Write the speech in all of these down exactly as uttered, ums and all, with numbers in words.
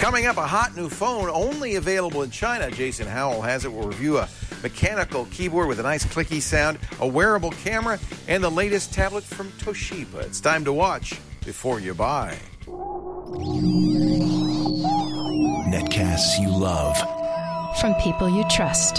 Coming up, a hot new phone only available in China. Jason Howell has it. We'll review a mechanical keyboard with a nice clicky sound, a wearable camera, and the latest tablet from Toshiba. It's time to watch before you buy. Netcasts you love. From people you trust.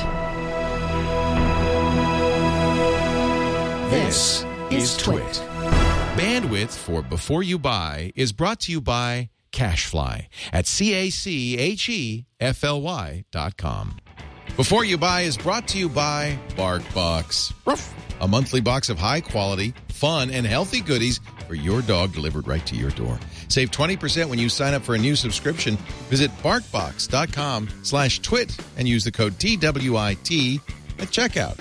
This is Twit. Bandwidth for Before You Buy is brought to you by CashFly at C A C H E F L Y dot com. Before You Buy is brought to you by BarkBox. Ruff. A monthly box of high-quality, fun, and healthy goodies for your dog delivered right to your door. Save twenty percent when you sign up for a new subscription. Visit barkbox dot com slash twit and use the code T W I T at checkout.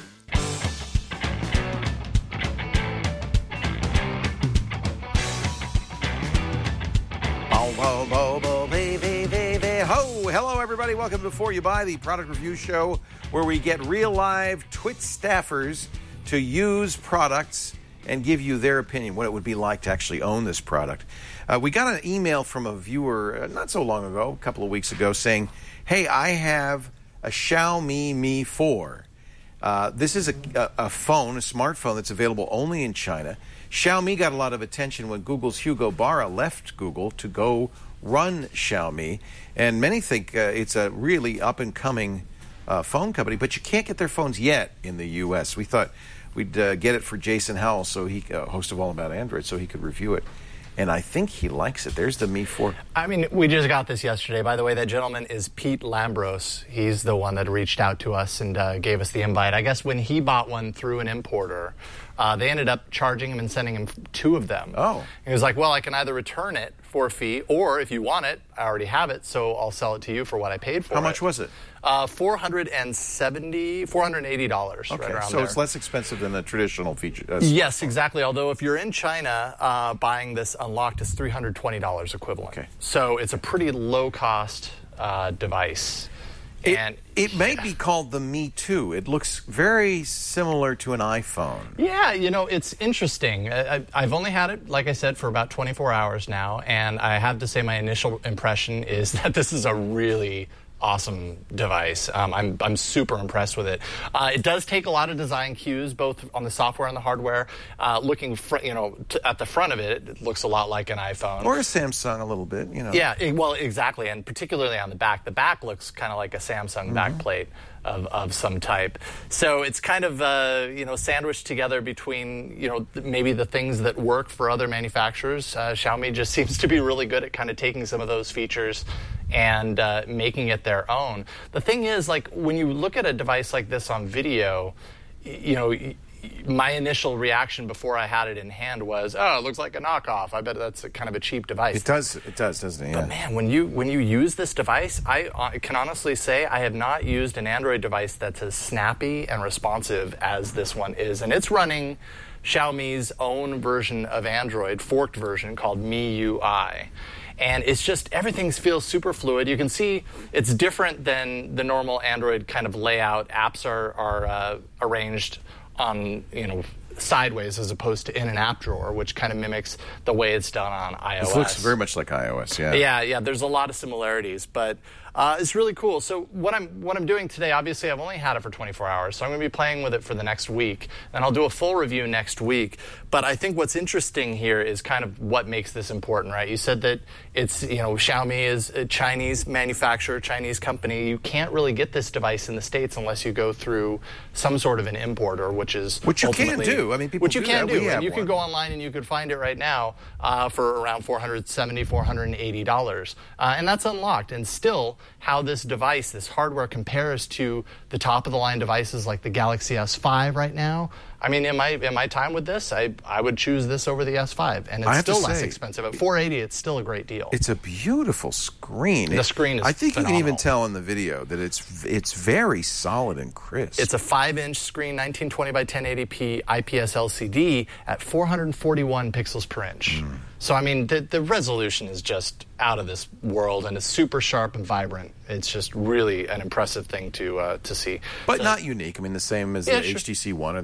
Ho! Hello, everybody. Welcome to Before You Buy, the product review show where we get real live Twit staffers to use products and give you their opinion, what it would be like to actually own this product. Uh, we got an email from a viewer uh, not so long ago, a couple of weeks ago, saying, hey, I have a Xiaomi Mi four. Uh, this is a, a, a phone, a smartphone that's available only in China. Xiaomi got a lot of attention when Google's Hugo Barra left Google to go run Xiaomi, and many think uh, it's a really up-and-coming uh, phone company, but you can't get their phones yet in the U S. We thought we'd uh, get it for Jason Howell, so he, uh, host of All About Android, so he could review it. And I think he likes it. There's the Mi four. I mean, we just got this yesterday. By the way, that gentleman is Pete Lambros. He's the one that reached out to us and uh, gave us the invite. I guess when he bought one through an importer, uh, they ended up charging him and sending him two of them. Oh. He was like, well, I can either return it for a fee, or if you want it, I already have it, so I'll sell it to you for what I paid for it. How much was it? Uh, four hundred seventy dollars, four hundred eighty dollars, okay, right around so there. It's less expensive than a traditional feature. Uh, Yes, exactly. Although if you're in China, uh, buying this unlocked is three hundred twenty dollars equivalent. Okay. So it's a pretty low-cost uh, device. It, and it may be called the Mi two. It looks very similar to an iPhone. Yeah, you know, it's interesting. I, I've only had it, like I said, for about twenty-four hours now, and I have to say my initial impression is that this is a really awesome device. Um, I'm, I'm super impressed with it. Uh, it does take a lot of design cues, both on the software and the hardware. Uh, looking, fr- you know, t- at the front of it, it looks a lot like an iPhone. Or a Samsung a little bit, you know. Yeah, it, well, exactly, and particularly on the back. The back looks kind of like a Samsung Mm-hmm. backplate of, of some type. So it's kind of, uh, you know, sandwiched together between, you know, th- maybe the things that work for other manufacturers. Uh, Xiaomi just seems to be really good at kind of taking some of those features and uh, making it their own. The thing is, like, when you look at a device like this on video, y- you know, y- my initial reaction before I had it in hand was, oh, it looks like a knockoff. I bet that's a kind of a cheap device. It does, it does, doesn't it? Yeah. But man, when you when you use this device, I uh, can honestly say I have not used an Android device that's as snappy and responsive as this one is. And it's running Xiaomi's own version of Android, forked version, called M I U I. And it's just, everything feels super fluid. You can see it's different than the normal Android kind of layout. Apps are, are uh, arranged on, you know, sideways as opposed to in an app drawer, which kind of mimics the way it's done on iOS. It looks very much like iOS, yeah. Yeah, yeah, there's a lot of similarities, but uh, it's really cool. So what I'm what I'm doing today, obviously I've only had it for twenty-four hours, so I'm going to be playing with it for the next week, and I'll do a full review next week. But I think what's interesting here is kind of what makes this important, right? You said that it's, you know, Xiaomi is a Chinese manufacturer, Chinese company. You can't really get this device in the States unless you go through some sort of an importer, which is Which you can ultimately- do. I mean, people Which you do can that. do. We have And you one. can go online and you could find it right now uh, for around four hundred seventy dollars, four hundred eighty dollars. Uh, and that's unlocked. And still, how this device, this hardware, compares to the top-of-the-line devices like the Galaxy S five right now. I mean, in my in my time with this, I I would choose this over the S five, and I it's have to still less say, expensive. At four hundred eighty dollars, it's still a great deal. It's a beautiful screen. The It- screen is I think phenomenal. you can even tell in the video that it's it's very solid and crisp. It's a five-inch screen, nineteen twenty by ten eighty p I P S L C D at four hundred forty-one pixels per inch. Mm. So, I mean, the, the resolution is just out of this world, and it's super sharp and vibrant. It's just really an impressive thing to uh, to see. But So- not unique. I mean, the same as Yeah, the sure. H T C One or the Galaxy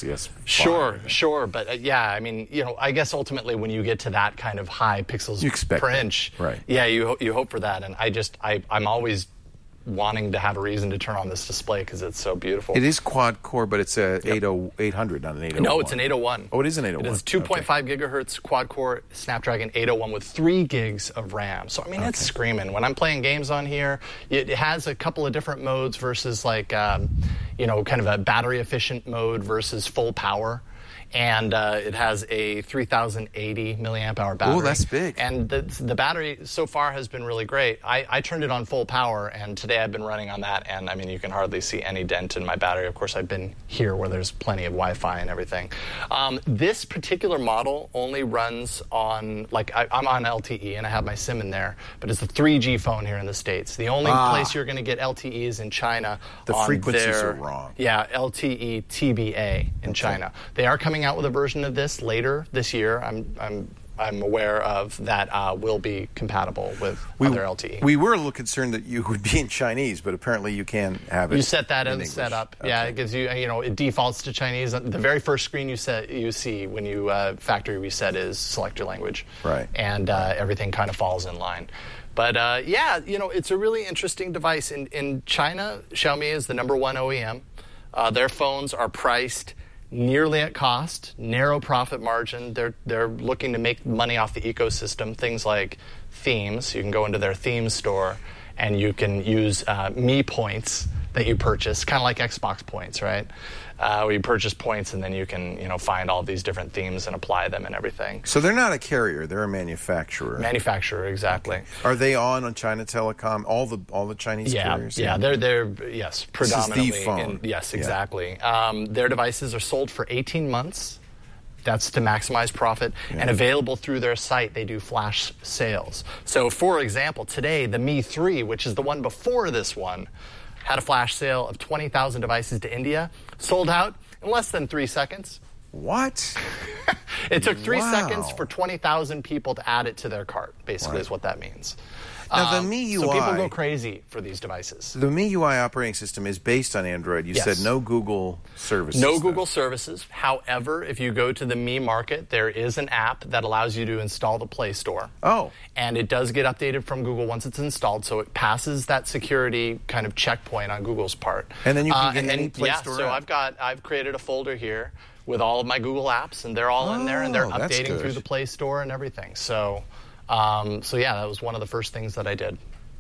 S. Sure, sure, but uh, yeah, I mean, you know, I guess ultimately when you get to that kind of high pixels You expect per that. inch, Right. yeah, you ho- you hope for that, and I just I I'm always wanting to have a reason to turn on this display because it's so beautiful. It is quad core, but it's a eight hundred, not an eight oh one. No, it's an eight oh one. Oh, it is an eight oh one. It is two point five gigahertz quad core Snapdragon eight oh one with three gigs of RAM. So I mean, it's screaming. When I'm playing games on here, it has a couple of different modes versus like, um, you know, kind of a battery efficient mode versus full power. And uh, it has a three thousand eighty milliamp hour battery. Oh, that's big. And the, the battery so far has been really great. I, I turned it on full power, and today I've been running on that, and I mean, you can hardly see any dent in my battery. Of course, I've been here where there's plenty of Wi-Fi and everything. Um, this particular model only runs on, like, I, I'm on L T E, and I have my SIM in there, but it's a three G phone here in the States. The only Ah. place you're going to get L T E is in China. The on frequencies their- are wrong. Yeah, L T E T B A in China. They are coming out with a version of this later this year. I'm I'm I'm aware of that uh, will be compatible with We, other L T E. we were a little concerned that you would be in Chinese, but apparently you can have it. You set that in in the English. setup. Yeah, Okay. it gives you, you know, it defaults to Chinese. The very first screen you set, you see when you uh, factory reset is select your language. Right. And uh, everything kind of falls in line. But uh, yeah, you know, it's a really interesting device. In, in China, Xiaomi is the number one O E M. Uh, their phones are priced nearly at cost, narrow profit margin. They're they're looking to make money off the ecosystem. Things like themes. You can go into their theme store and you can use uh, Mi points that you purchase, kind of like Xbox points, right? Uh, where you purchase points and then you can, you know, find all these different themes and apply them and everything. So they're not a carrier; they're a manufacturer. Manufacturer, exactly. Are they on on China Telecom? All the all the Chinese Yeah, carriers? yeah, they're they're yes, predominantly. phone. In, yes, Yeah. exactly. Um, their devices are sold for eighteen months. That's to maximize profit, Yeah. and available through their site. They do flash sales. So, for example, today the Mi three, which is the one before this one, had a flash sale of twenty thousand devices to India, sold out in less than three seconds. What? It took three Wow. seconds for twenty thousand people to add it to their cart, basically, Right. is what that means. Now, the Um, M I U I... So people go crazy for these devices. The M I U I operating system is based on Android. You Yes. said no Google services. No though. Google services. However, if you go to the Mi Market, there is an app that allows you to install the Play Store. Oh. And it does get updated from Google once it's installed, so it passes that security kind of checkpoint on Google's part. And then you can get and then, any Play yeah, Store so app. I've got I've created a folder here with all of my Google apps, and they're all in there, and they're Oh, that's updating good. through the Play Store and everything. So, um, so yeah, that was one of the first things that I did.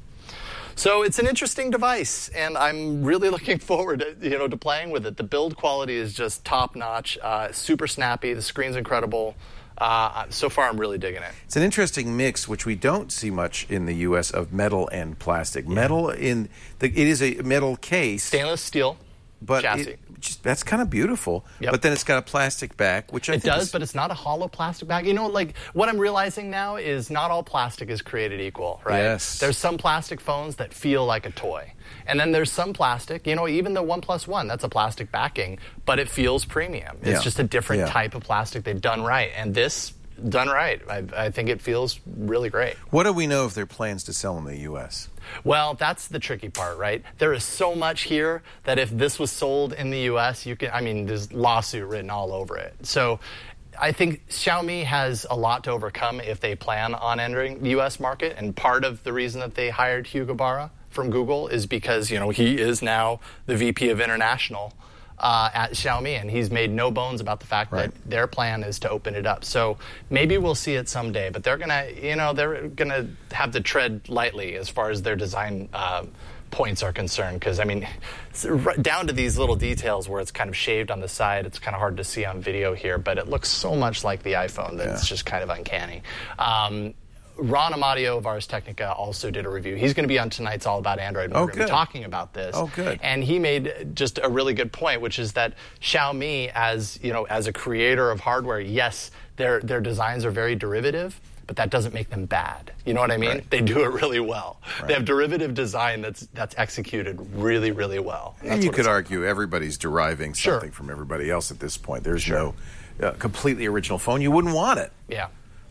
So it's an interesting device, and I'm really looking forward to, you know, to playing with it. The build quality is just top-notch, uh, super snappy. The screen's incredible. Uh, so far, I'm really digging it. It's an interesting mix, which we don't see much in the U S, of metal and plastic. Metal in the it is a metal case, Stainless steel but chassis. it, just, that's kind of beautiful. Yep. But then it's got a plastic back, which I It think does, is, but it's not a hollow plastic bag. You know, like, what I'm realizing now is not all plastic is created equal, right? Yes. There's some plastic phones that feel like a toy. And then there's some plastic, you know, even the OnePlus One, that's a plastic backing, but it feels premium. It's Yeah. just a different Yeah. type of plastic they've done right. And this, done right, I, I think it feels really great. What do we know if there are plans to sell in the U S? Well, that's the tricky part, right? There is so much here that if this was sold in the U S, you can, I mean, there's lawsuit written all over it. So I think Xiaomi has a lot to overcome if they plan on entering the U S market. And part of the reason that they hired Hugo Barra from Google is because, you know, he is now the V P of International Uh, at Xiaomi, and he's made no bones about the fact Right. that their plan is to open it up. So maybe we'll see it someday, but they're gonna, you know, they're gonna have to tread lightly as far as their design uh, points are concerned. Because I mean, it's r- down to these little details where it's kind of shaved on the side, it's kind of hard to see on video here, but it looks so much like the iPhone that Yeah. it's just kind of uncanny. Um, Ron Amadio of Ars Technica also did a review. He's going to be on tonight's All About Android. And Oh, we're going to be good. talking about this. Oh, good. And he made just a really good point, which is that Xiaomi, as you know, as a creator of hardware, yes, their their designs are very derivative, but that doesn't make them bad. You know what I mean? Right. They do it really well. Right. They have derivative design that's that's executed really, really well. And that's you what could it's- argue everybody's deriving Sure. something from everybody else at this point. There's no uh, completely original phone. You wouldn't want it. Yeah.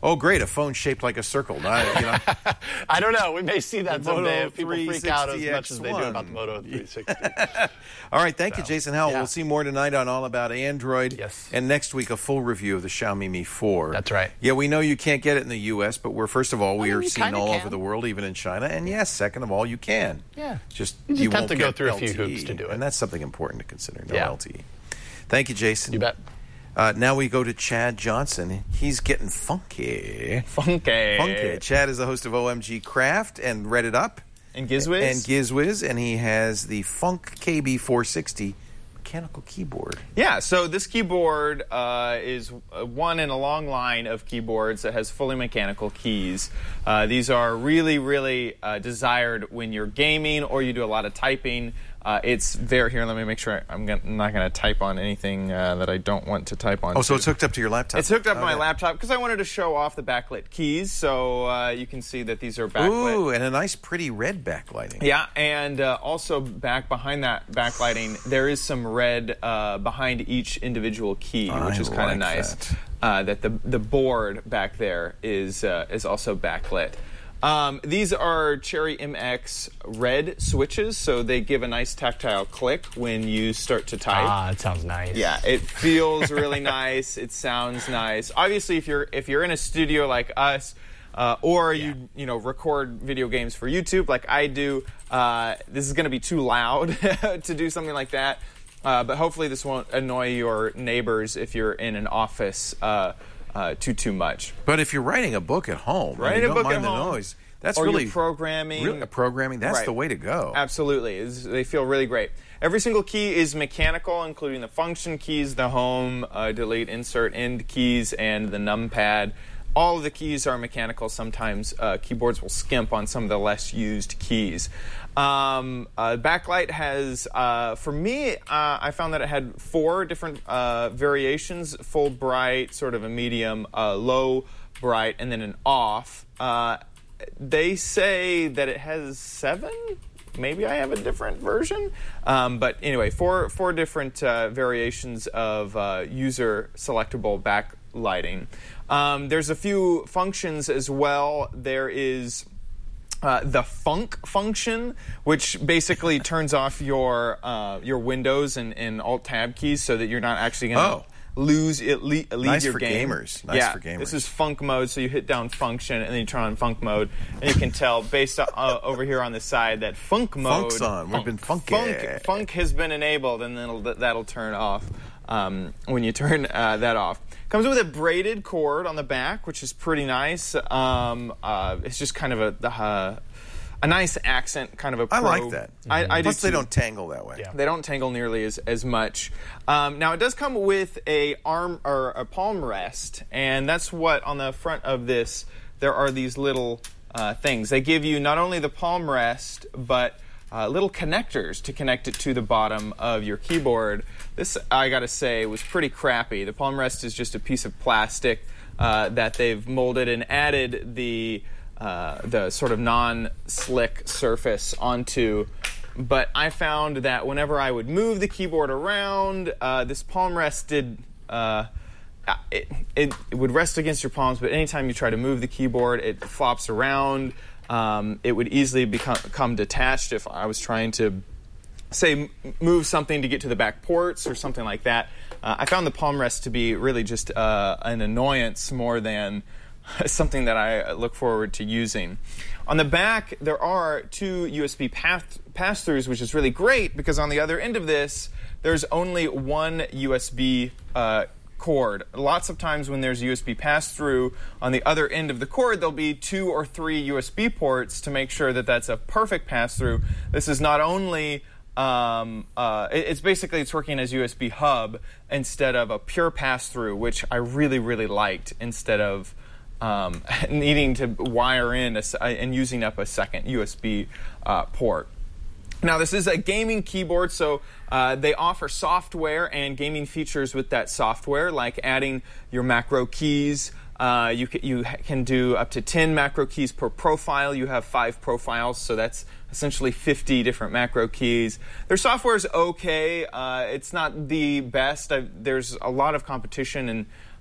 Oh, great! A phone shaped like a circle. Not, you know. I don't know. We may see that The someday Moto if people freak out as three much as they do sixty X one. about the Moto three sixty. All right, thank So, you, Jason Howell. yeah. We'll see more tonight on All About Android. Yes. And next week, a full review of the Xiaomi Mi four. That's right. Yeah, we know you can't get it in the U S, but we're, first of all, we Well, are you seen kinda all can. over the world, even in China. And yes, second of all, you can. Yeah. Just You just have won't to go get through a few L T E, hoops to do it. And that's something important to consider, no Yeah. L T E. Thank you, Jason. You bet. Uh, now we go to Chad Johnson. He's getting funky. Funky. Funky. Chad is the host of O M G Craft and Read It Up. And GizWiz. And GizWiz, and he has the Funk K B four sixty mechanical keyboard. Yeah, so this keyboard uh, is uh, one in a long line of keyboards that has fully mechanical keys. Uh, these are really, really uh, desired when you're gaming or you do a lot of typing. Uh, it's very, here, let me make sure I, I'm, gonna, I'm not going to type on anything uh, that I don't want to type on. Oh, so to. it's hooked up to your laptop? It's hooked up to my Okay. laptop because I wanted to show off the backlit keys, so uh, you can see that these are backlit. Ooh, and a nice pretty red backlighting. Yeah, and uh, also back behind that backlighting, there is some red uh, behind each individual key, I which is kind of like nice. that. Uh, that the the board back there is uh, is also backlit. Um, these are Cherry M X red switches, so they give a nice tactile click when you start to type. Ah, it sounds nice. Yeah, it feels really nice. It sounds nice. Obviously, if you're if you're in a studio like us, uh, or Yeah. you you know record video games for YouTube like I do, uh, this is going to be too loud to do something like that. Uh, but hopefully, this won't annoy your neighbors if you're in an office uh, uh, too too much. But if you're writing a book at home, Writing and you a don't book mind at the home, noise, that's or really you're programming. Really, programming. That's Right. the way to go. Absolutely. It's- they feel really great. Every single key is mechanical, including the function keys, the home, uh, delete, insert, end keys, and the numpad. All of the keys are mechanical. Sometimes uh, keyboards will skimp on some of the less used keys. Um, uh, backlight has, uh, for me, uh, I found that it had four different uh, variations: full bright, sort of a medium, uh, low bright, and then an off. Uh, they say that it has seven. Maybe I have a different version. Um, but anyway, four four different uh, variations of uh, user selectable backlighting. Um, there's a few functions as well. There is uh, the funk function, which basically turns off your uh, your Windows and, and Alt Tab keys so that you're not actually going to Oh. lose it, le- leave Nice your for game. gamers. Nice yeah, for gamers. This is funk mode, so you hit down function and then you turn on funk mode, and you can tell based on, uh, over here on the side that funk mode. Funk's on. We've been funky. Funk, funk has been enabled, and then it'll, that'll turn off um, when you turn uh, that off. Comes with a braided cord on the back, which is pretty nice. Um, uh, it's just kind of a uh, a nice accent, kind of a. I pro. like that. I, I do Plus, they too. don't tangle that way. Yeah. They don't tangle nearly as, as much. Um, now, it does come with a arm or a palm rest, and that's what on the front of this. There are these little uh, things. They give you not only the palm rest, but uh, little connectors to connect it to the bottom of your keyboard. This, I got to say, was pretty crappy. The palm rest is just a piece of plastic uh, that they've molded and added the uh, the sort of non-slick surface onto. But I found that whenever I would move the keyboard around, uh, this palm rest did. Uh, it, it, it would rest against your palms, but anytime you try to move the keyboard, it flops around. Um, it would easily become, become detached if I was trying to, say, m- move something to get to the back ports or something like that. Uh, I found the palm rest to be really just uh, an annoyance more than something that I look forward to using. On the back, there are two U S B path- pass-throughs, which is really great because on the other end of this, there's only one U S B uh, cord. Lots of times when there's U S B pass-through, on the other end of the cord, there'll be two or three U S B ports to make sure that that's a perfect pass-through. This is not only Um, uh, it, it's basically it's working as U S B hub instead of a pure pass-through, which I really really liked instead of um, needing to wire in a, and using up a second U S B uh, port. Now this is a gaming keyboard, so uh, they offer software and gaming features with that software, like adding your macro keys. Uh, you, can, you can do up to ten macro keys per profile. You have five profiles, so that's essentially fifty different macro keys. Their software is okay. Uh, it's not the best. I've, there's a lot of competition, and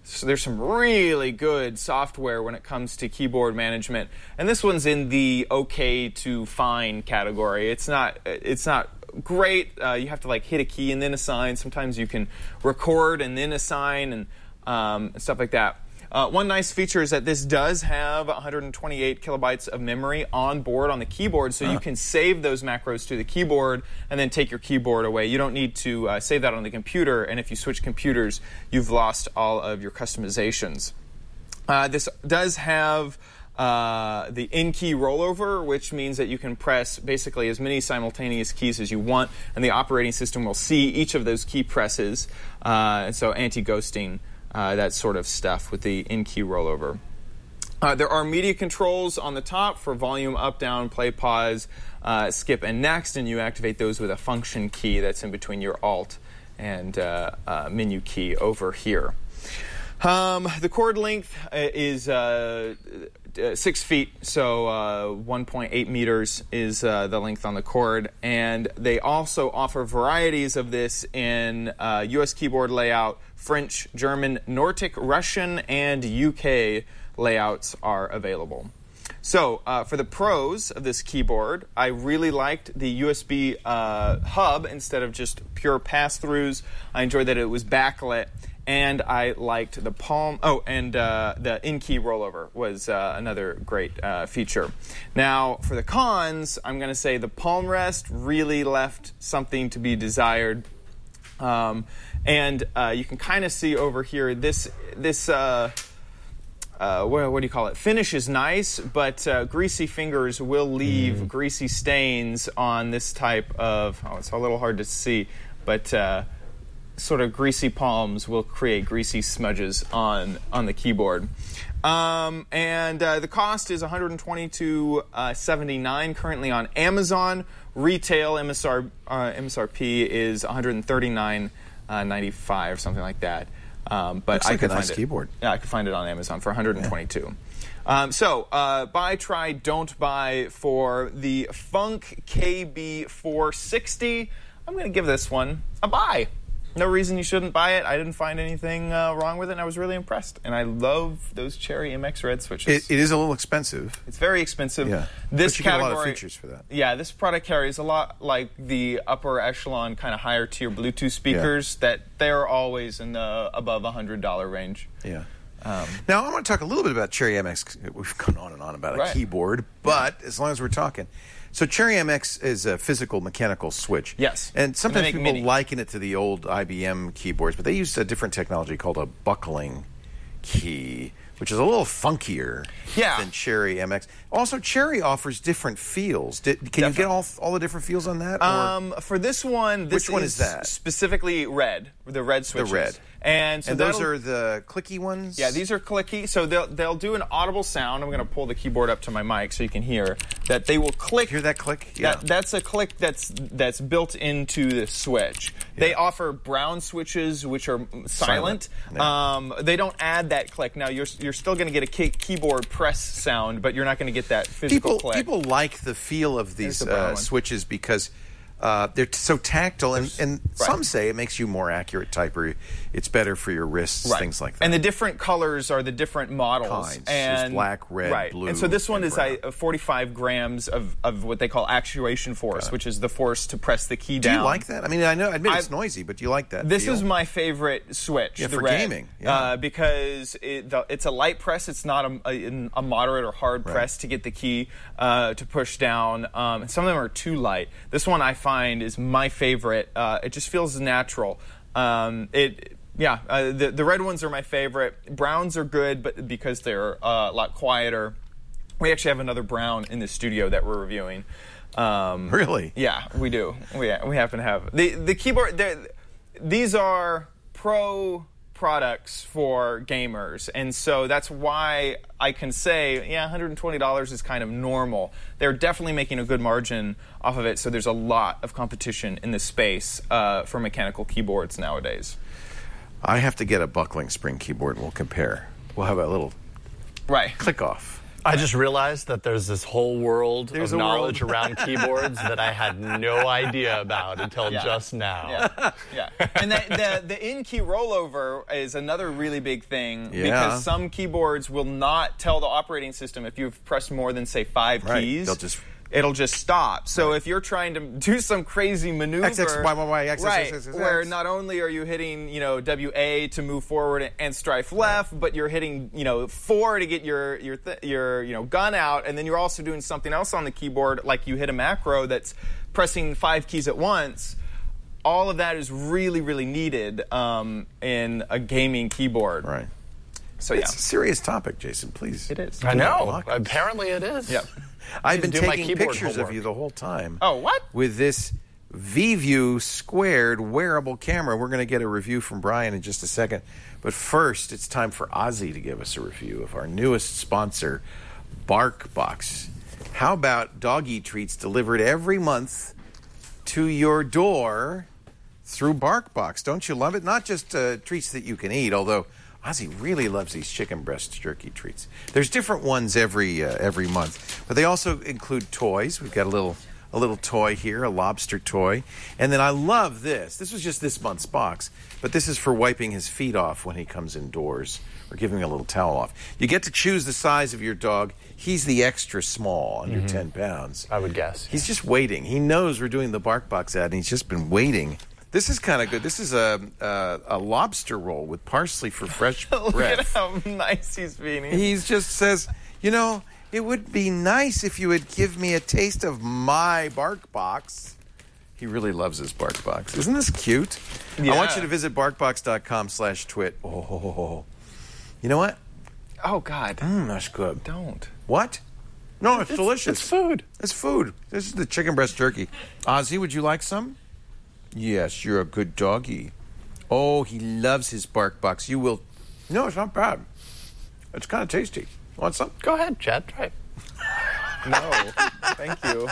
So there's some really good software when it comes to keyboard management, and this one's in the okay to fine category. It's not it's not great. Uh, you have to like hit a key and then assign. Sometimes you can record and then assign and um, stuff like that. Uh, one nice feature is that this does have one hundred twenty-eight kilobytes of memory on board on the keyboard, so huh. you can save those macros to the keyboard and then take your keyboard away. You don't need to uh, save that on the computer, and if you switch computers, you've lost all of your customizations. Uh, this does have uh, the in-key rollover, which means that you can press basically as many simultaneous keys as you want, and the operating system will see each of those key presses, uh, and so anti-ghosting. Uh, that sort of stuff with the in-key rollover. Uh, there are media controls on the top for volume, up, down, play, pause, uh, skip, and next, and you activate those with a function key that's in between your Alt and uh, uh, menu key over here. Um, the cord length is uh, six feet, so uh, one point eight meters is uh, the length on the cord, and they also offer varieties of this in uh, U S keyboard layout. French, German, Nordic, Russian, and U K layouts are available. So uh, for the pros of this keyboard, I really liked the U S B uh, hub instead of just pure pass-throughs. I enjoyed that it was backlit, and I liked the palm. Oh, and uh, the in-key rollover was uh, another great uh, feature. Now, for the cons, I'm going to say the palm rest really left something to be desired. Um, and uh, you can kind of see over here this this uh, uh, what, what do you call it? Finish is nice, but uh, greasy fingers will leave mm. greasy stains on this type of. Oh, it's a little hard to see, but uh, sort of greasy palms will create greasy smudges on on the keyboard. Um, and uh, the cost is one hundred twenty-two seventy-nine uh, currently on Amazon. Retail M S R uh, M S R P is one hundred thirty-nine ninety-five, something like that. Um, but Looks I like could a nice find keyboard. It. Yeah, I could find it on Amazon for one hundred twenty-two. Yeah. Um, so uh, buy, try, don't buy for the Funk K B four sixty. I'm going to give this one a buy. No reason you shouldn't buy it. I didn't find anything uh, wrong with it, and I was really impressed. And I love those Cherry M X Red switches. It, it is a little expensive. It's very expensive. Yeah, this but you category, get a lot of features for that. Yeah, this product carries a lot like the upper echelon, kind of higher tier Bluetooth speakers yeah. that they're always in the above one hundred dollars range. Yeah. Um, now, I want to talk a little bit about Cherry M X. We've gone on and on about right. a keyboard, but yeah. as long as we're talking. So Cherry M X is a physical mechanical switch. Yes. And sometimes and people mini. liken it to the old I B M keyboards, but they use a different technology called a buckling key, which is a little funkier yeah. than Cherry M X. Also, Cherry offers different feels. Did, can Definitely. you get all all the different feels on that? Um, for this one, this Which one is, is that? Specifically red, the red switches. The red. And, so and those are the clicky ones? Yeah, these are clicky. So they'll, they'll do an audible sound. I'm going to pull the keyboard up to my mic so you can hear that they will click. Hear that click? Yeah. That, that's a click that's that's built into the switch. Yeah. They offer brown switches, which are silent. silent. Yeah. Um, they don't add that click. Now, you're, you're still going to get a key, keyboard press sound, but you're not going to get that physical people, click. People like the feel of these the uh, switches because uh, they're t- so tactile, and, and right. some say it makes you more accurate typer. It's better for your wrists, right. things like that. And the different colors are the different models. Kinds. And There's black, red, right. blue, and so this one and is brown. uh, forty-five grams of, of what they call actuation force, which is the force to press the key down. Do you like that? I mean, I know, I admit I, it's noisy, but do you like that? This feel? is my favorite switch. Yeah, the for red, gaming. Yeah. Uh, because it, the, it's a light press. It's not a, a, a moderate or hard right. press to get the key uh, to push down. Um, and some of them are too light. This one I find is my favorite. Uh, it just feels natural. Um, it. Yeah, uh, the the red ones are my favorite. Browns are good, but because they're uh, a lot quieter. We actually have another brown in the studio that we're reviewing. Um, really? Yeah, we do. We we happen to have the the keyboard. These are pro products for gamers, and so that's why I can say, yeah, one hundred twenty dollars is kind of normal. They're definitely making a good margin off of it. So there's a lot of competition in this space uh, for mechanical keyboards nowadays. I have to get a buckling spring keyboard and we'll compare. We'll have a little right. click off. I just realized that there's this whole world There's of a knowledge world. around keyboards that I had no idea about until Yeah. just now. Yeah, yeah. And the, the, the in-key rollover is another really big thing Yeah. because some keyboards will not tell the operating system if you've pressed more than, say, five Right. keys. They'll just- It'll just stop. So if you're trying to do some crazy maneuver, X, X, Y, Y, Y, X, X, right, X, X, X, where X. not only are you hitting, you know, W A to move forward and strife left, but you're hitting, you know, four to get your your th- your you know gun out, and then you're also doing something else on the keyboard, like you hit a macro that's pressing five keys at once. All of that is really, really needed um, in a gaming keyboard. Right. So yeah, It's a serious topic, Jason. Please. it is. I know. Lock. Apparently it is. Yeah. I've been to do my taking keyboard pictures homework. of you the whole time. Oh, what? With this VView squared wearable camera. We're going to get a review from Brian in just a second. But first, it's time for Ozzy to give us a review of our newest sponsor, BarkBox. How about doggy treats delivered every month to your door through BarkBox? Don't you love it? Not just uh, treats that you can eat, although Ozzy really loves these chicken breast jerky treats. There's different ones every uh, every month, but they also include toys. We've got a little a little toy here, a lobster toy, and then I love this. This was just this month's box, but this is for wiping his feet off when he comes indoors or giving a little towel off. You get to choose the size of your dog. He's the extra small, under mm-hmm. ten pounds. I would guess. He's just waiting. He knows we're doing the BarkBox ad, and he's just been waiting. This is kind of good. This is a, a a lobster roll with parsley for fresh Look breath. at how nice he's being. He just says, you know, it would be nice if you would give me a taste of my BarkBox. He really loves his BarkBox. Isn't this cute? Yeah. I want you to visit barkbox.com slash twit. Oh, you know what? Oh God! Mmm, that's good. Don't. What? No, it's, It's- delicious. it's food. It's food. This is the chicken breast jerky. Ozzy, would you like some? Yes, you're a good doggy. Oh, he loves his BarkBox. You will. No, it's not bad. It's kind of tasty. Want some? Go ahead, Chad. Try it. No. Thank you.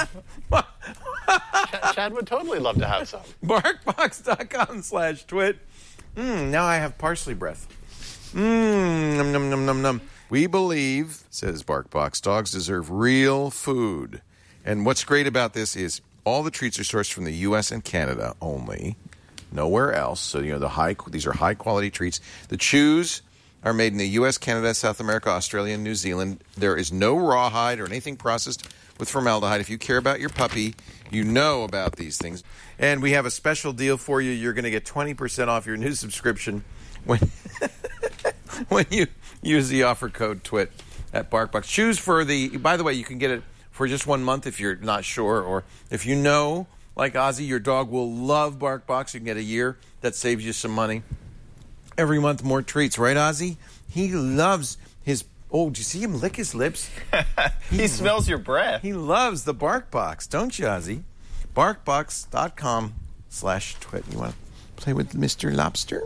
Chad, Chad would totally love to have some. barkbox.com slash twit. Mmm, now I have parsley breath. Mmm, num, num, num, num, num. We believe, says BarkBox, dogs deserve real food. And what's great about this is all the treats are sourced from the U S and Canada only, nowhere else. So, you know, the high these are high-quality treats. The chews are made in the U S, Canada, South America, Australia, and New Zealand. There is no rawhide or anything processed with formaldehyde. If you care about your puppy, you know about these things. And we have a special deal for you. You're going to get twenty percent off your new subscription when when you use the offer code TWIT at BarkBox. Choose for the, by the way, you can get it for just one month if you're not sure, or if you know, like Ozzy, your dog will love BarkBox. You can get a year. That saves you some money. Every month, more treats, right, Ozzy? He loves his... Oh, do you see him lick his lips? He smells your breath. He loves the BarkBox, don't you, Ozzy? barkbox.com slash twit. You want to play with Mister Lobster?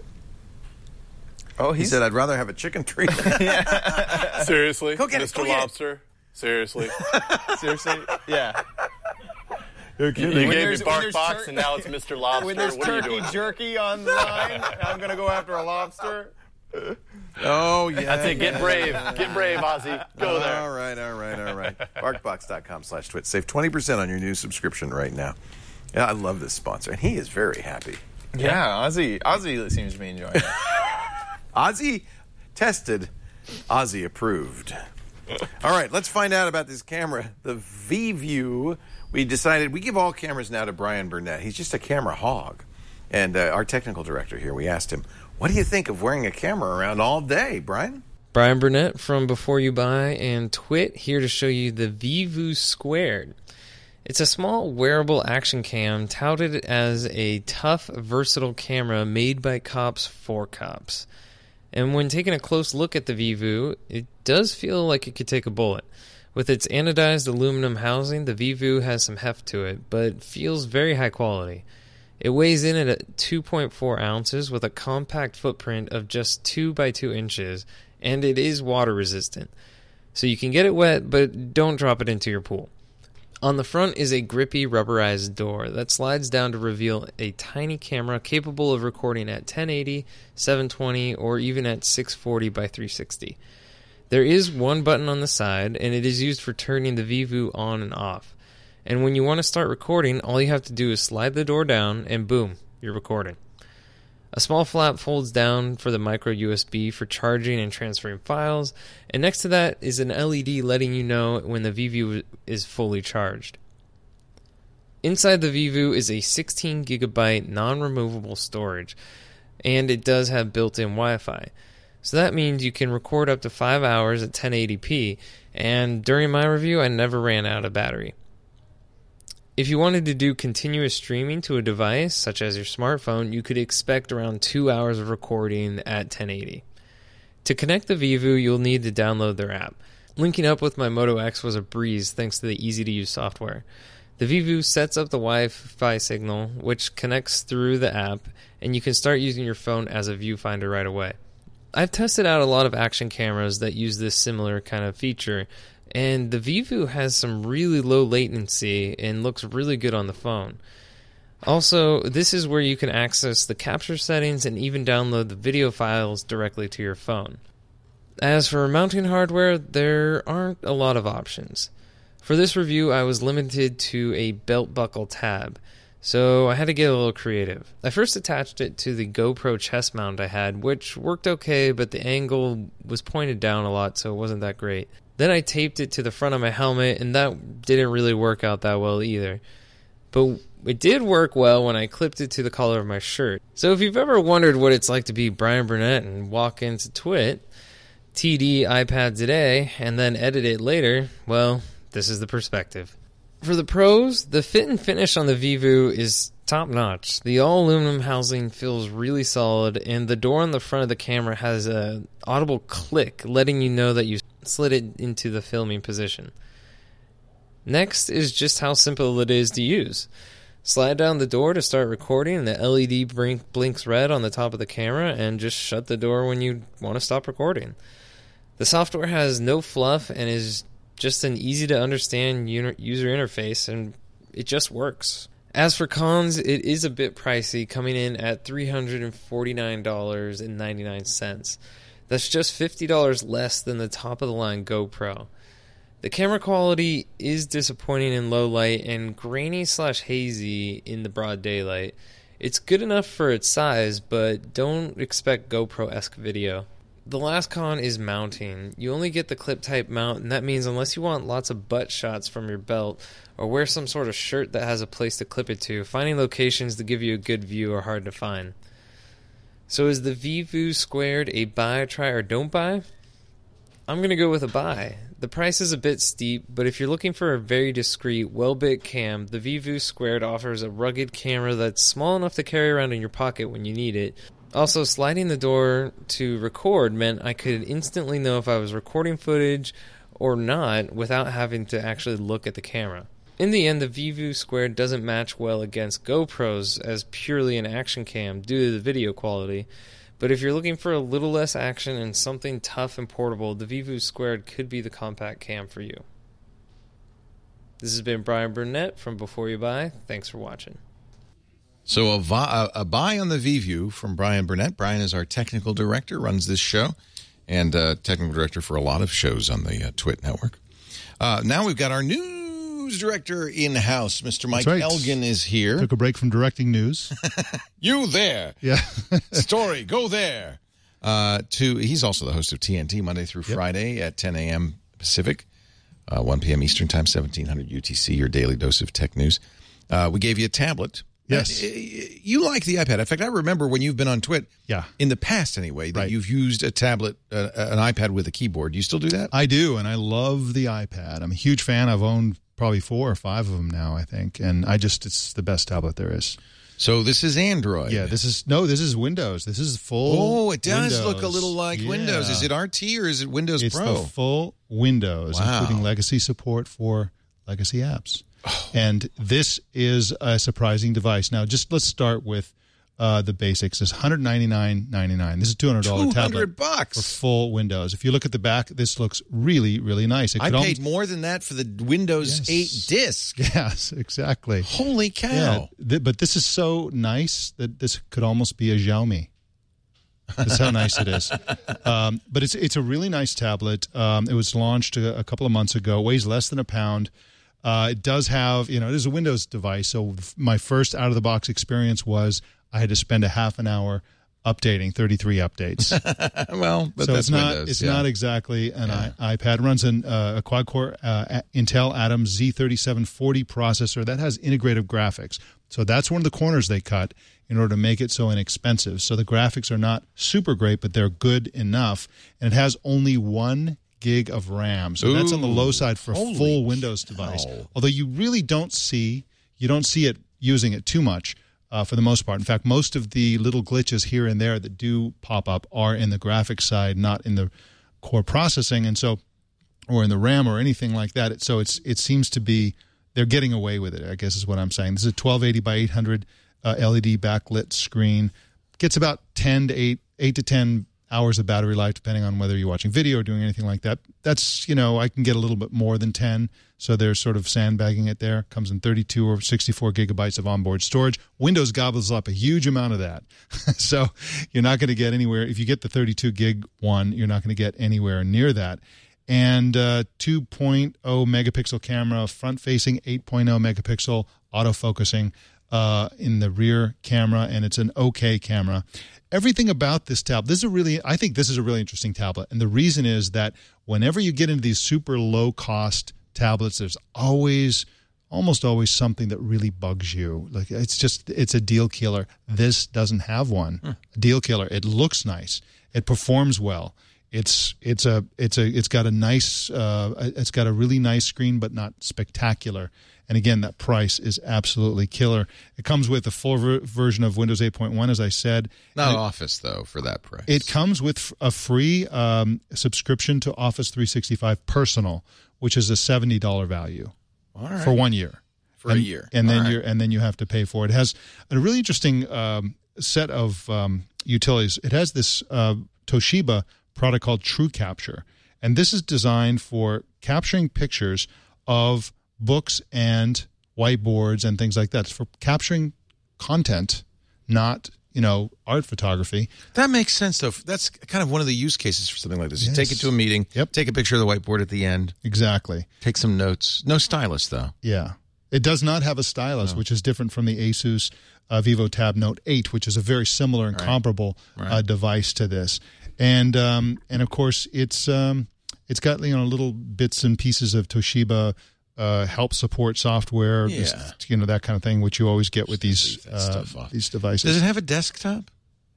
Oh, He he's said, I'd rather have a chicken treat. Seriously? Go get it, Mister go get it. Lobster? Seriously? seriously. Yeah. You, you gave me there's- when there's BarkBox, tur- and now it's Mister Lobster. When there's what are you turkey doing? jerky on the line, I'm gonna go after a lobster. Oh, yeah. That's it. Get brave. Get brave, Ozzy. Go there. All right, all right, all right. barkbox.com slash twit. Save twenty percent on your new subscription right now. Yeah, I love this sponsor, and he is very happy. Yeah, Ozzy. Ozzy seems to be enjoying it. Ozzy tested, Ozzy approved. All right, let's find out about this camera, the VView. We decided we give all cameras now to Brian Burnett. He's just a camera hog. And uh, our technical director here, we asked him, what do you think of wearing a camera around all day, Brian? Brian Burnett from Before You Buy and Twit, here to show you the VView Squared. It's a small wearable action cam touted as a tough, versatile camera made by cops for cops. And when taking a close look at the VView, it does feel like it could take a bullet. With its anodized aluminum housing, the VView has some heft to it, but feels very high quality. It weighs in at two point four ounces with a compact footprint of just two by two inches, and it is water resistant. So you can get it wet, but don't drop it into your pool. On the front is a grippy rubberized door that slides down to reveal a tiny camera capable of recording at ten eighty, seven twenty, or even at six forty by three sixty. There is one button on the side, and it is used for turning the VIVU on and off. And when you want to start recording, all you have to do is slide the door down, and boom, you're recording. A small flap folds down for the micro U S B for charging and transferring files, and next to that is an L E D letting you know when the VIVU is fully charged. Inside the VIVU is a sixteen gigabyte non-removable storage, and it does have built-in Wi-Fi. So that means you can record up to five hours at ten eighty p, and during my review, I never ran out of battery. If you wanted to do continuous streaming to a device, such as your smartphone, you could expect around two hours of recording at ten eighty. To connect the VIVU, you'll need to download their app. Linking up with my Moto X was a breeze thanks to the easy-to-use software. The VIVU sets up the Wi-Fi signal, which connects through the app, and you can start using your phone as a viewfinder right away. I've tested out a lot of action cameras that use this similar kind of feature, and the VIVU has some really low latency and looks really good on the phone. Also, this is where you can access the capture settings and even download the video files directly to your phone. As for mounting hardware, there aren't a lot of options. For this review, I was limited to a belt buckle tab, so I had to get a little creative. I first attached it to the GoPro chest mount I had, which worked okay, but the angle was pointed down a lot, so it wasn't that great. Then I taped it to the front of my helmet, and that didn't really work out that well either. But it did work well when I clipped it to the collar of my shirt. So if you've ever wondered what it's like to be Brian Burnett and walk into Twit, T D iPad today, and then edit it later, well, this is the perspective. For the pros, the fit and finish on the VIVU is top-notch. The all-aluminum housing feels really solid, and the door on the front of the camera has an audible click, letting you know that you slid it into the filming position. Next is just how simple it is to use. Slide down the door to start recording, and the L E D blink, blinks red on the top of the camera, and just shut the door when you want to stop recording. The software has no fluff and is just an easy-to-understand user interface, and it just works. As for cons, it is a bit pricey, coming in at three hundred forty-nine dollars and ninety-nine cents. That's just fifty dollars less than the top-of-the-line GoPro. The camera quality is disappointing in low light and grainy slash hazy in the broad daylight. It's good enough for its size, but don't expect GoPro-esque video. The last con is mounting. You only get the clip-type mount, and that means unless you want lots of butt shots from your belt or wear some sort of shirt that has a place to clip it to, finding locations to give you a good view are hard to find. So is the VIVU Squared a buy, try, or don't buy? I'm going to go with a buy. The price is a bit steep, but if you're looking for a very discreet, well-built cam, the VIVU Squared offers a rugged camera that's small enough to carry around in your pocket when you need it. Also, sliding the door to record meant I could instantly know if I was recording footage or not without having to actually look at the camera. In the end, the VIVU Squared doesn't match well against GoPros as purely an action cam due to the video quality, but if you're looking for a little less action and something tough and portable, the VIVU Squared could be the compact cam for you. This has been Brian Burnett from Before You Buy. Thanks for watching. So a, vi- a buy on the VIVU from Brian Burnett. Brian is our technical director, runs this show, and uh, technical director for a lot of shows on the uh, Twit network. Uh, now we've got our news director in-house. Mister Mike right. Elgin is here. Took a break from directing news. You there. Yeah. Story, go there. Uh, to He's also the host of T N T Monday through Yep. Friday at ten a.m. Pacific, uh, one p.m. Eastern Time, seventeen hundred U T C, your daily dose of tech news. Uh, we gave you a tablet. Yes. Uh, you like the iPad. In fact, I remember when you've been on Twit, Yeah. in the past anyway, that Right. you've used a tablet, uh, an iPad with a keyboard. Do you still do that? I do, and I love the iPad. I'm a huge fan. I've owned probably four or five of them now, I think, and I just, it's the best tablet there is. So this is Android. Yeah, this is, no, this is Windows. This is full Oh, it does Windows. look a little like Yeah. Windows. Is it R T or is it Windows It's Pro? the full Windows, Wow. including legacy support for legacy apps. And this is a surprising device. Now, just let's start with uh, the basics. It's one ninety-nine ninety-nine. This is a two hundred dollars two hundred tablet bucks for full Windows. If you look at the back, this looks really, really nice. It I could paid almost, more than that for the Windows Yes. eight disc. Yes, exactly. Holy cow. Yeah, th- but this is so nice that this could almost be a Xiaomi. That's how nice it is. Um, but it's it's a really nice tablet. Um, it was launched a, a couple of months ago. It weighs less than a pound. Uh, it does have, you know, it is a Windows device. So my first out-of-the-box experience was I had to spend a half an hour updating thirty-three updates. Well, but so that's it's not Windows, it's yeah. not exactly an Yeah. I, iPad. It runs an, uh, a quad-core uh, Intel Atom Z thirty-seven forty processor that has integrative graphics. So that's one of the corners they cut in order to make it so inexpensive. So the graphics are not super great, but they're good enough. And it has only one gig of RAM. So that's on the low side for a Holy full Windows device. cow. Although you really don't see you don't see it using it too much. Uh, for the most part. In fact, most of the little glitches here and there that do pop up are in the graphics side, not in the core processing, and so, or in the RAM or anything like that. It, so it's it seems to be they're getting away with it, I guess is what I'm saying. This is a twelve eighty by eight hundred uh, L E D backlit screen. Gets about ten to eight, eight to ten hours of battery life, depending on whether you're watching video or doing anything like that. That's, you know, I can get a little bit more than ten. So they're sort of sandbagging it there. Comes in thirty-two or sixty-four gigabytes of onboard storage. Windows gobbles up a huge amount of that. So you're not going to get anywhere. If you get the thirty-two gig one, you're not going to get anywhere near that. And uh, two point oh megapixel camera, front-facing eight point oh megapixel autofocusing uh, in the rear camera, and it's an okay camera. Everything about this tablet, this is a really, I think this is a really interesting tablet. And the reason is that whenever you get into these super low-cost tablets, there's always, almost always something that really bugs you. Like it's just, it's a deal killer. This doesn't have one. Hmm. A deal killer. It looks nice. It performs well. It's it's a it's a it's got a nice uh, it's got a really nice screen, but not spectacular. And again, that price is absolutely killer. It comes with a full ver- version of Windows eight point one, as I said. Not it, Office, though, for that price. It comes with a free um, subscription to Office three sixty-five Personal, which is a seventy dollars value All right. for one year. For and, a year. And then All right. you're and then you have to pay for it. It has a really interesting um, set of um, utilities. It has this uh, Toshiba product called True Capture. And this is designed for capturing pictures of books and whiteboards and things like that. It's for capturing content, not, you know, art photography. That makes sense, though. That's kind of one of the use cases for something like this. You Yes. take it to a meeting, Yep. take a picture of the whiteboard at the end, Exactly. take some notes. No stylus, though. Yeah. It does not have a stylus, Oh. which is different from the Asus uh, VivoTab Note eight, which is a very similar and Right. comparable Right. uh, device to this. And um, and of course, it's um, it's got, you know, little bits and pieces of Toshiba uh, help support software, Yeah. just, you know, that kind of thing, which you always get with these Leave that uh, stuff off. these devices. Does it have a desktop?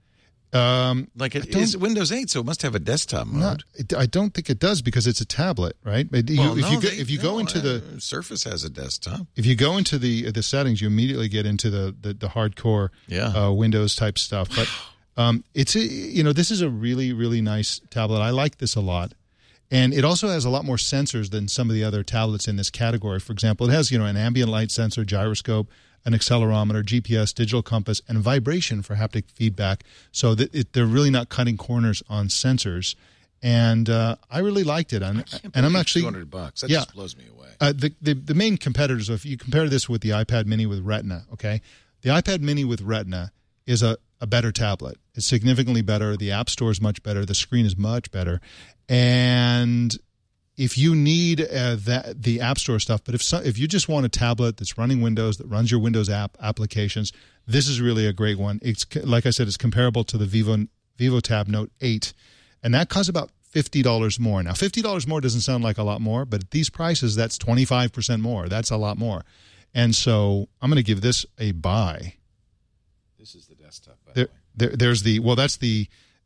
Um, Like it don't- is Windows eight, so it must have a desktop mode. not, it, I don't think it does because it's a tablet, right? But you, Well, if no, you go, they- if you no, go into the uh, Surface has a desktop. if you go into the the settings, you immediately get into the the, the hardcore Yeah. uh, Windows type stuff. But um, it's a, you know, this is a really really nice tablet. I like this a lot, and it also has a lot more sensors than some of the other tablets in this category. For example, it has, you know, an ambient light sensor, gyroscope, an accelerometer, G P S, digital compass, and vibration for haptic feedback. So that it, they're really not cutting corners on sensors. And uh, I really liked it. I'm, and I'm actually two hundred bucks. That yeah. just blows me away. Uh, the, the the main competitors, if you compare this with the iPad Mini with Retina, okay, the iPad Mini with Retina is a, a better tablet. It's significantly better. The App Store is much better. The screen is much better. And if you need uh, that the App Store stuff, but if so, if you just want a tablet that's running Windows, that runs your Windows app applications, this is really a great one. It's, like I said, it's comparable to the Vivo VivoTab Note eight, and that costs about fifty dollars more. Now, fifty dollars more doesn't sound like a lot more, but at these prices, that's twenty-five percent more. That's a lot more. And so I'm going to give this a buy. This is the desktop, by There, the way. there, there's the, well, that's the,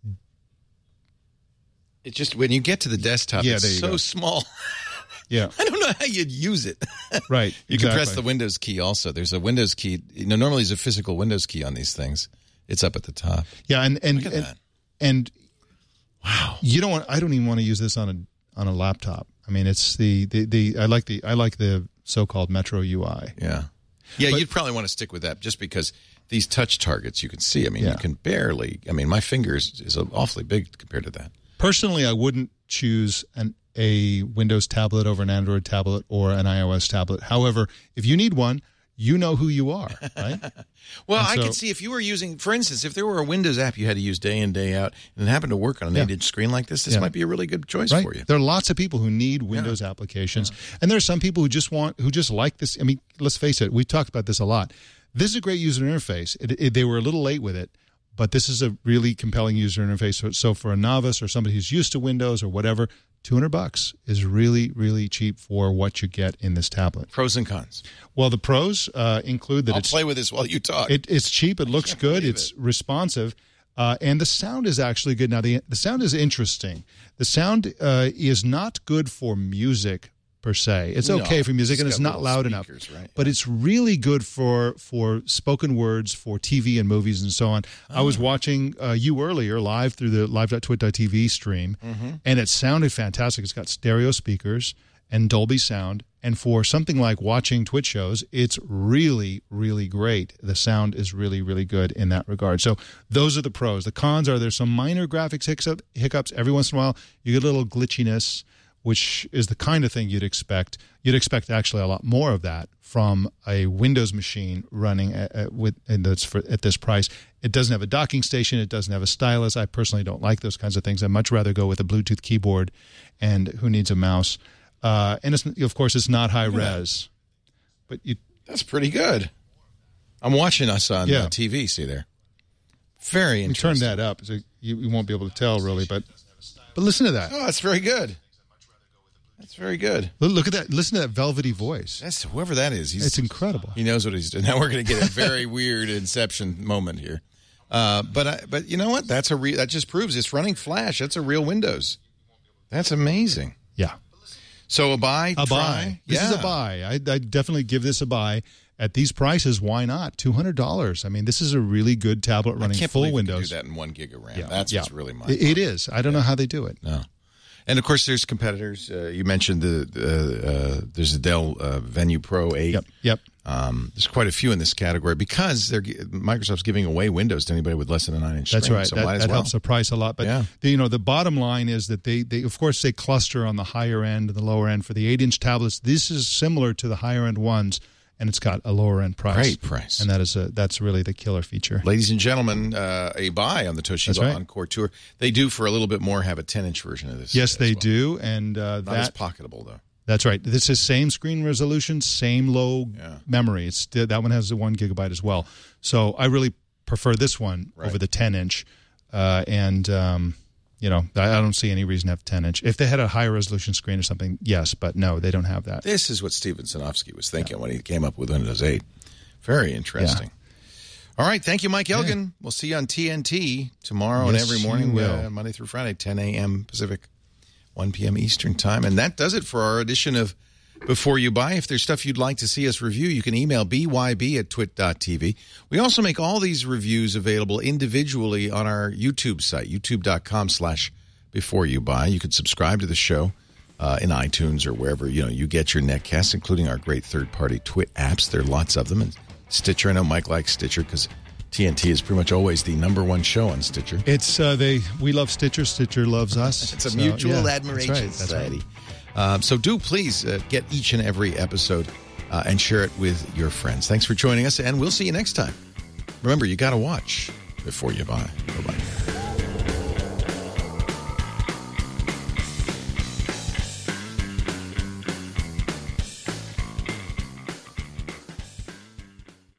It just, when you get to the desktop, Yeah, it's there you so go. small. yeah, I don't know how you'd use it. right. You can press exactly. the Windows key also. There's a Windows key. You know, normally there's a physical Windows key on these things. It's up at the top. Yeah, and, and, Look at and, that. and Wow. you don't want, I don't even want to use this on a on a laptop. I mean, it's the, the, the I like the I like the so-called Metro U I. Yeah. Yeah, But- you'd probably want to stick with that just because these touch targets you can see. I mean, Yeah. you can barely. I mean, my fingers is awfully big compared to that. Personally, I wouldn't choose an a Windows tablet over an Android tablet or an iOS tablet. However, if you need one, you know who you are, right? Well, And I so- could see if you were using, for instance, if there were a Windows app you had to use day in, day out, and it happened to work on an Yeah. eight-inch screen like this, this Yeah. might be a really good choice Right. for you. There are lots of people who need Windows applications, and there are some people who just want, who just like this. I mean, let's face it, we've talked about this a lot. This is a great user interface. It, it, they were a little late with it, but this is a really compelling user interface. So, so for a novice or somebody who's used to Windows or whatever, two hundred bucks is really, really cheap for what you get in this tablet. Pros and cons. Well, the pros uh, include that I'll it's play with this while you talk. It, it's cheap. It looks good. believe It's responsive. Uh, and the sound is actually good. Now, the, the sound is interesting. The sound uh, is not good for music per se. It's No, okay for music, it's and it's got not little loud enough. speakers, right? But it's really good for for spoken words, for T V and movies and so on. I Oh. was watching uh, you earlier live through the live dot twit dot t v stream, Mm-hmm. and it sounded fantastic. It's got stereo speakers and Dolby sound. And for something like watching Twitch shows, it's really, really great. The sound is really, really good in that regard. So those are the pros. The cons are there's some minor graphics hiccup- hiccups. Every once in a while, you get a little glitchiness, which is the kind of thing you'd expect. You'd expect actually a lot more of that from a Windows machine running at, at, with, and that's for, at this price. It doesn't have a docking station. It doesn't have a stylus. I personally don't like those kinds of things. I'd much rather go with a Bluetooth keyboard, and who needs a mouse? Uh, and it's, of course, it's not high res. But you, That's pretty good. I'm watching us on Yeah. uh, T V, see there. Very you turn interesting. that up, so you, you won't be able to tell really. But but listen to that. Oh, that's very good. That's very good. Look, look at that. Listen to that velvety voice. That's whoever that is. He's, It's incredible. He knows what he's doing. Now we're going to get a very weird Inception moment here. Uh, but I, but you know what? That's a re- that just proves it's running Flash. That's a real Windows. That's amazing. Yeah. So a buy, A try? buy. This yeah. is a buy. I I definitely give this a buy. At these prices, why not? two hundred dollars. I mean, this is a really good tablet I running can't full believe we can Windows. do that in one gig of RAM. Yeah. That's Yeah. what's really my. It, it is. I don't know how they do it. No. And of course, there's competitors. Uh, you mentioned the uh, uh, there's a Dell uh, Venue Pro eight. Yep. Yep. Um, there's quite a few in this category because they're Microsoft's giving away Windows to anybody with less than a nine inch. That's screen, right. So that might as that well. helps the price a lot. But Yeah. the, you know, the bottom line is that they, they, of course, they cluster on the higher end and the lower end. For the eight inch tablets, this is similar to the higher end ones, and it's got a lower end price. Great price. And that is a that's really the killer feature. Ladies and gentlemen, uh, a buy on the That's Toshiba right. Encore Tour. They do for a little bit more have a ten inch version of this. Yes, as they well. do, and uh, Not as that pocketable though. that's right. This is same screen resolution, same low Yeah. memory. It's that one has the one gigabyte as well. So I really prefer this one Right. over the ten inch, uh, and um, you know I, I don't see any reason to have ten inch. If they had a higher resolution screen or something, yes, but no, they don't have that. This is what Steven Sinofsky was thinking when he came up with Windows eight. Very interesting. All right, thank you, Mike Elgin. We'll see you on T N T tomorrow Yes, and every morning, you will. uh, Monday through Friday, ten a.m. Pacific, one p.m. Eastern Time. And that does it for our edition of Before You Buy. If there's stuff you'd like to see us review, you can email b y b at twit dot t v. We also make all these reviews available individually on our YouTube site, youtube.com slash Before You Buy. You can subscribe to the show uh, in iTunes or wherever you know you get your netcasts, including our great third-party Twit apps. There are lots of them. And Stitcher, I know Mike likes Stitcher because T N T is pretty much always the number one show on Stitcher. It's uh, they we love Stitcher. Stitcher loves us. It's a So, mutual yeah, admiration that's right, that's society. Right. Um, so do please uh, get each and every episode uh, and share it with your friends. Thanks for joining us, and we'll see you next time. Remember, you got to watch before you buy. Bye-bye.